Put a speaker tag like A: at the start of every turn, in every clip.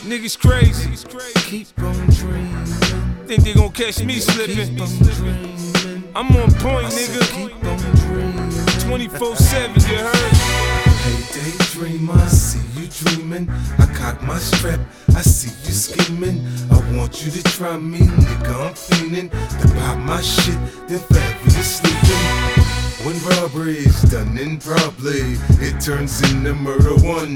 A: Niggas crazy.
B: Keep on dreaming.
A: Think they gon' catch me slipping.
B: Keep on dreaming.
A: I'm on point, nigga.
B: Keep on dreaming.
A: 24/7, you heard?
B: Hey daydreamer, I see you dreaming. I cock my strap, I see you scheming. I want you to try me, nigga, I'm fiending. To pop my shit, then forever you sleeping. When robbery is done improperly, it turns into murder.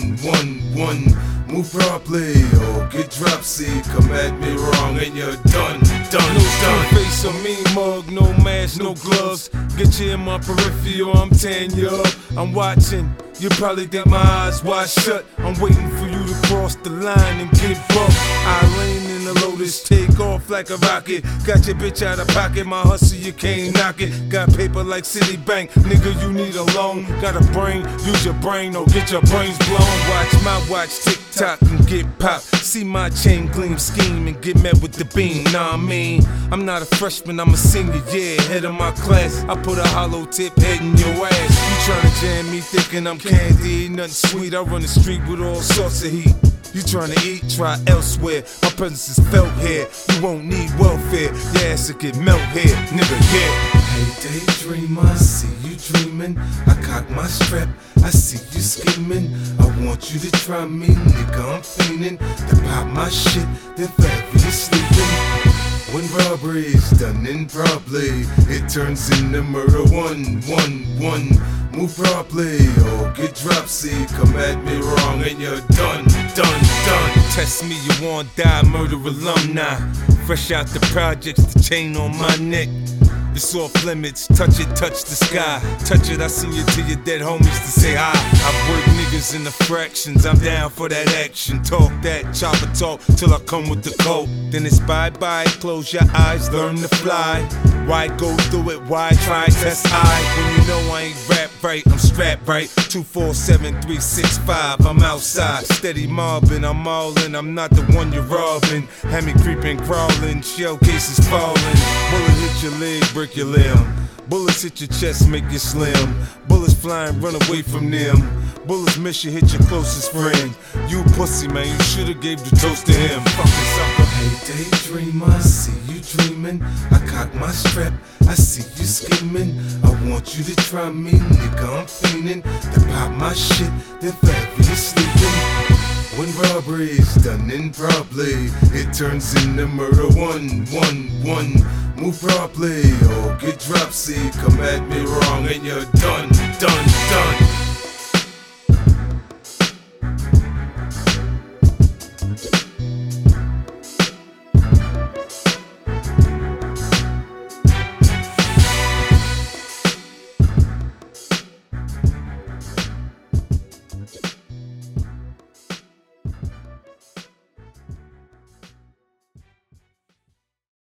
B: 1-1-1. Move properly or get dropsy. Come at me wrong and you're done.
A: No face, a mean mug, no mask, no gloves. Get you in my peripheral, I'm tearing you up. I'm watching, you probably think my eyes wide shut. I'm waiting for you to cross the line and get bucked. I lean in the Lotus, take off like a rocket. Got your bitch out of pocket, my hustle, you can't knock it. Got paper like Citibank, nigga, you need a loan. Got a brain, use your brain or get your brains blown. Watch my watch tick tock and get popped. See my chain gleam, scheme and get met with the beam. Nah, I mean, I'm not a freshman, I'm a senior, yeah, head of my class. I put a hollow tip head in your ass. You tryna jam me thinking I'm candy, ain't nothing sweet. I run the street with all sorts of heat. You tryna eat, try elsewhere. My presence is felt here. You won't need welfare. Your ass will get melt here, nigga, yeah.
B: Hey daydreamer, I see you dreaming. I cock my strap, I see you scheming. I want you to try me, nigga, I'm fiending. To pop my shit, then forever you sleeping. When robbery is done improperly, it turns into murder. 1-1-1. Move properly or get dropsy. Come at me wrong and you're done.
A: Test me, you won't die, murder alumni. Fresh out the projects, the chain on my neck. It's off limits, touch it, touch the sky. Touch it, I send you to your dead homies to say hi. I work niggas in the fractions, I'm down for that action. Talk that, chopper talk, till I come with the coat. Then it's bye-bye, close your eyes, learn to fly. Why go through it, why try, test I? When you know I ain't rap right, I'm strapped right. 247-365, I'm outside. Steady mobbing, I'm all in, I'm not the one you're robbing. Had me creeping, crawling, shell cases falling. Bullet hit your leg, break your limb. Bullets hit your chest, make you slim. Bullets flying, run away from them. Bullets miss you, hit your closest friend. You pussy, man, you should've gave the toast to him. Fucking sucker.
B: Hey daydreamer, I see you dreaming. I cock my strap, I see you scheming. I want you to try me, nigga, I'm fiending. To pop my shit, then forever you sleeping. When robbery is done improperly, it turns into murder. 1-1-1. Move properly or get dropsy. Come at me wrong and you're done.